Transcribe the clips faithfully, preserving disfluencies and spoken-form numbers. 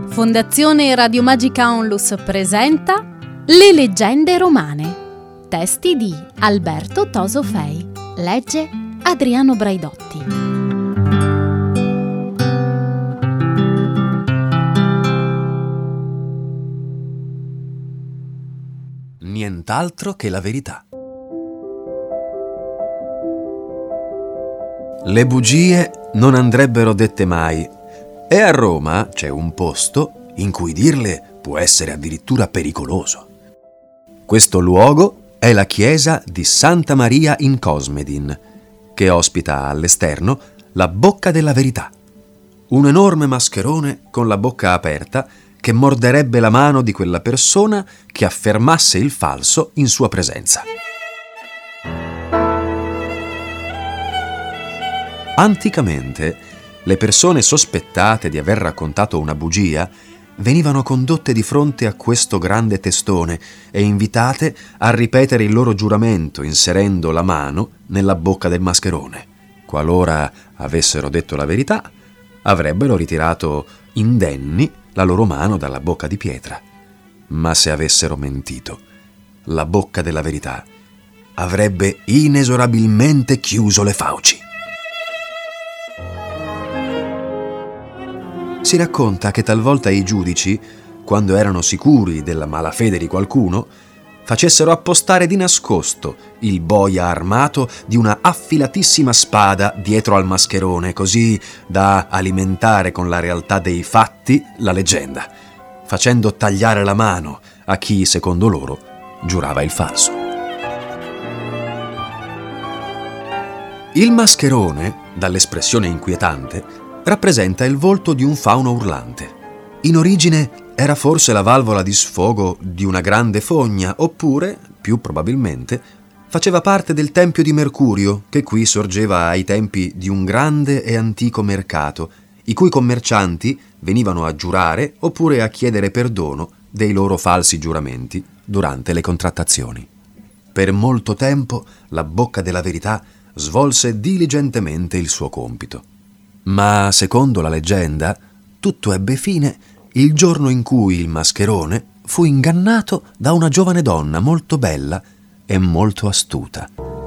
Fondazione Radio Magica Onlus presenta Le leggende romane. Testi di Alberto Toso Fei. Legge Adriano Braidotti. Nient'altro che la verità. Le bugie non andrebbero dette mai, e a Roma c'è un posto in cui dirle può essere addirittura pericoloso. Questo luogo è la chiesa di Santa Maria in Cosmedin, che ospita all'esterno la Bocca della Verità, un enorme mascherone con la bocca aperta che morderebbe la mano di quella persona che affermasse il falso in sua presenza. Anticamente, le persone sospettate di aver raccontato una bugia venivano condotte di fronte a questo grande testone e invitate a ripetere il loro giuramento inserendo la mano nella bocca del mascherone. Qualora avessero detto la verità, avrebbero ritirato indenni la loro mano dalla bocca di pietra. Ma se avessero mentito, la Bocca della Verità avrebbe inesorabilmente chiuso le fauci. Si racconta che talvolta i giudici, quando erano sicuri della malafede di qualcuno, facessero appostare di nascosto il boia armato di una affilatissima spada dietro al mascherone, così da alimentare con la realtà dei fatti la leggenda, facendo tagliare la mano a chi, secondo loro, giurava il falso. Il mascherone, dall'espressione inquietante, rappresenta il volto di un fauno urlante. In origine era forse la valvola di sfogo di una grande fogna, oppure, più probabilmente, faceva parte del tempio di Mercurio, che qui sorgeva ai tempi di un grande e antico mercato, i cui commercianti venivano a giurare oppure a chiedere perdono dei loro falsi giuramenti durante le contrattazioni. Per molto tempo la Bocca della Verità svolse diligentemente il suo compito. Ma, secondo la leggenda, tutto ebbe fine il giorno in cui il mascherone fu ingannato da una giovane donna molto bella e molto astuta.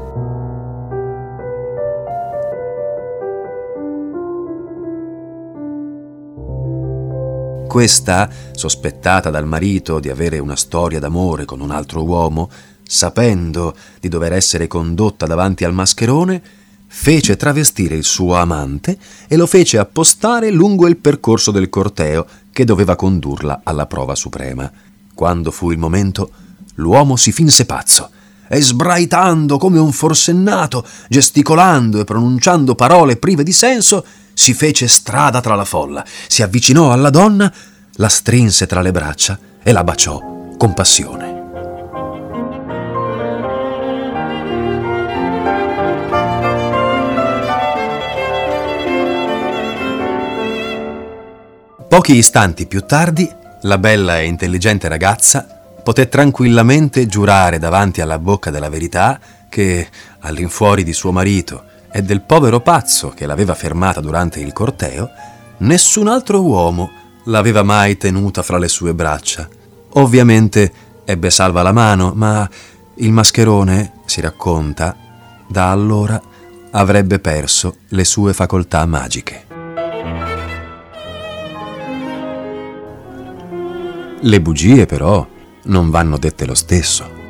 Questa, sospettata dal marito di avere una storia d'amore con un altro uomo, sapendo di dover essere condotta davanti al mascherone, fece travestire il suo amante e lo fece appostare lungo il percorso del corteo che doveva condurla alla prova suprema. Quando fu il momento, l'uomo si finse pazzo e, sbraitando come un forsennato, gesticolando e pronunciando parole prive di senso, si fece strada tra la folla, si avvicinò alla donna, la strinse tra le braccia e la baciò con passione. Pochi istanti più tardi, la bella e intelligente ragazza poté tranquillamente giurare davanti alla Bocca della Verità che, all'infuori di suo marito e del povero pazzo che l'aveva fermata durante il corteo, nessun altro uomo l'aveva mai tenuta fra le sue braccia. Ovviamente ebbe salva la mano, ma il mascherone, si racconta, da allora avrebbe perso le sue facoltà magiche. Le bugie, però, non vanno dette lo stesso.